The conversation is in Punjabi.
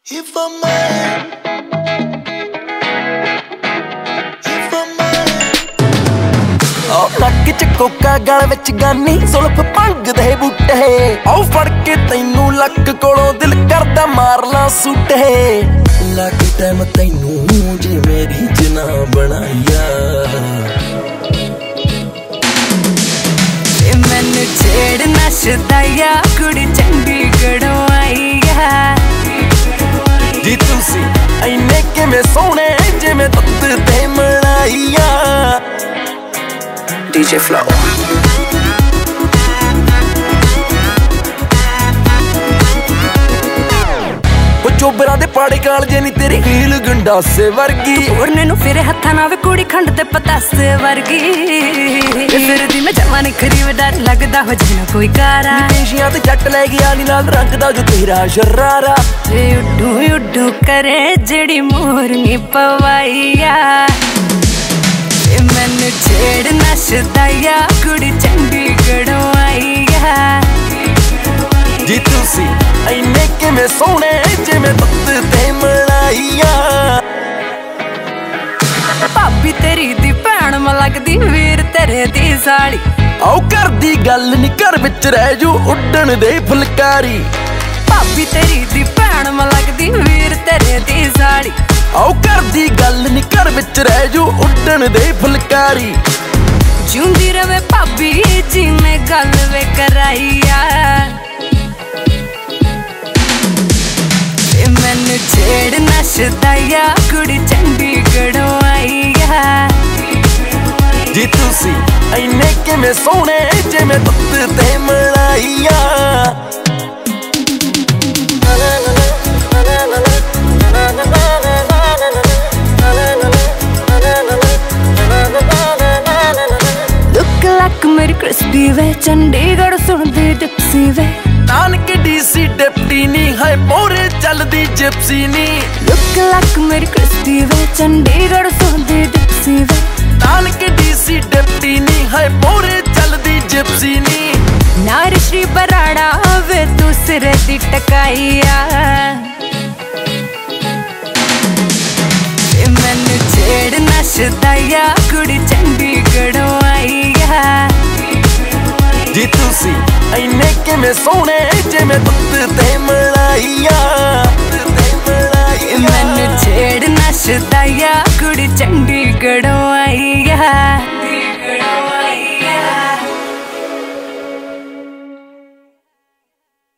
If a man, if a man ਨੱਕ ਚ ਕੋਕਾ ਗਲ ਵਿੱਚ ਗਾਨੀ ਸੁਲਫ ਭੰਗ ਦੇ ਬੂਟੇ ਆਉ ਫੜ ਕੇ ਤੈਨੂੰ ਲੱਕ ਕੋਲੋਂ ਦਿਲ ਕਰਦਾ ਮਾਰ ਲਾ ਸੂਟੇ ਲੱਗ ਟਾਈਮ ਤੈਨੂੰ ਜੇ ਮੇਰੀ ਜਨਾ ਬਣਾਇਆ ਮੈਨੂੰ ਛੇੜ ਨੱਚਦਾਇਆ ਕੁੜੀ ਚੰਡੀਗੜ੍ਹੋਂ ਆਈ ਆ ਜੀ ਤੁਸੀਂ ਐਨੇ ਕਿਵੇਂ ਸੋਹਣੇ ਜਿਵੇਂ ਦੁੱਧ ਤੇ ਮਲਾਈਆ DJ Flow ਚੋਬਰਾਂ ਦੇ ਪਾੜੇ ਕਾਲਜੇ ਨੀ ਤੇਰੀ ਹੀਲ ਗੰਡਾਸੇ ਵਰਗੀ ਉਹਨੇ ਨੂੰ ਫਿਰ ਹੱਥਾਂ ਨਾਲ ਵੇ ਕੁੜੀ ਖੰਡ ਤੇ ਪਤਾਸੇ ਵਰਗੀ ਫਿਰ ਦੀ ਮੈਂ ਜਵਾਨ ਖਰੀ ਡਰ ਲੱਗਦਾ ਹੋ ਜਿਨਾ ਕੋਈ ਕਾਰਾ ਪੇਸ਼ੀਆਂ ਤੇ ਜੱਟ ਲੈ ਗਿਆ ਨੀ ਨਾਲ ਰੰਗ ਦਾ ਜੋ ਤੇਰਾ ਸ਼ਰਾਰਾ ਉੱਡੂ ਉੱਡੂ ਕਰੇ ਜਿਹੜੀ ਮੋਰਨੀ ਪਵਾਈਆ ਮੈਨੂੰ ਛੇੜ ਨੱਚਦਾਇਆ ਕੁੜੀ ਚੰਡੀਗੜ੍ਹੋਂ ਆਈ ਆ ਜੀ ਤੁਸੀਂ ਐਨੇ ਕਿਵੇਂ ਸੋਹਣੇ ਜਿਵੇਂ ਦੁੱਧ ਤੇ ਮਲਾਈਆ ਭਾਬੀ ਤੇਰੀ ਦੀ ਭੈਣ ਮ ਲੱਗਦੀ ਵੀਰ ਤੇਰੇ ਦੀ ਸਾਲੀ ਆਓ ਘਰ ਦੀ ਗੱਲ ਨੀ ਘਰ ਵਿੱਚ ਰਹਿ ਜੂ ਉੱਡਣ ਦੇ ਫੁਲਕਾਰੀ ਭਾਬੀ ਤੇਰੀ ਦੀ ਭੈਣ ਮ ਲੱਗਦੀ ਵੀਰ ਤੇਰੇ ਦੀ ਸਾਲੀ ਆਓ ਘਰ ਦੀ ਗੱਲ ਨੀ ਘਰ ਵਿੱਚ ਰਹਿ ਜੂ ਉੱਡਣ ਦੇ ਫੁਲਕਾਰੀ ਜਿਉਂਦੀ ਰਵੇ ਭਾਬੀ ਜੀ ਨੇ ਗੱਲ ਵੇ ਕਰਾਈਆ ਮੈਨੂੰ ਛੇੜ ਨੱਚਦਾਇਆ ਕੁੜੀ ਚੰਡੀਗੜ੍ਹੋਂ ਆਈ ਆ ਜੀ ਤੁਸੀਂ ਐਨੇ ਕਿਵੇਂ ਸੋਹਣੇ ਜਿਵੇਂ ਦੁੱਧ ਤੇ ਮਲਾਈਆ ਲੁੱਕ ਲੱਕ ਮੇਰੀ ਕ੍ਰਿਸਪੀ ਵੇ ਚੰਡੀਗੜ੍ਹ ਸੁਣਦੀ ਡਿਪਸੀ ਵੇ ਨਾਨਕ ਡੀਸੀ ਡਿਪਟੀ ਨੀ ਹੈ ਮੋਰੇ ਚੱਲਦੀ ਜਿਪਸੀ ਨੀ ਲੁੱਕ ਲੱਕ ਮੇਰੀ ਕ੍ਰਿਸਪੀ ਵੇ ਚੰਡੀਗੜ੍ਹ ਸੁਣਦੀ ਡਿਪਸੀ ਵੇ ਨਾਨਕ ਡੀਸੀ ਡਿਪਟੀ ਨੀ ਹੈ ਮੋਰੇ ਚੱਲਦੀ ਜਿਪਸੀ ਨੀ ਨਾਰ ਸ਼੍ਰੀ ਬਰਾੜਾ ਵੇ ਤੂੰ ਸਿਰੇ ਦੀ ਟਕਾਈਆ ਮੈਨੂੰ ਛੇੜ ਨੱਚਦਾਇਆ ਕੁੜੀ ਚੰਡੀਗੜ੍ਹੋਂ ਆਈ ਆ ਜੀ ਤੁਸੀਂ ਐਨੇ ਕਿਵੇਂ ਸੋਹਣੇ ਜਿਵੇਂ ਦੁੱਧ ਤੇ ਮਲਾਈਆ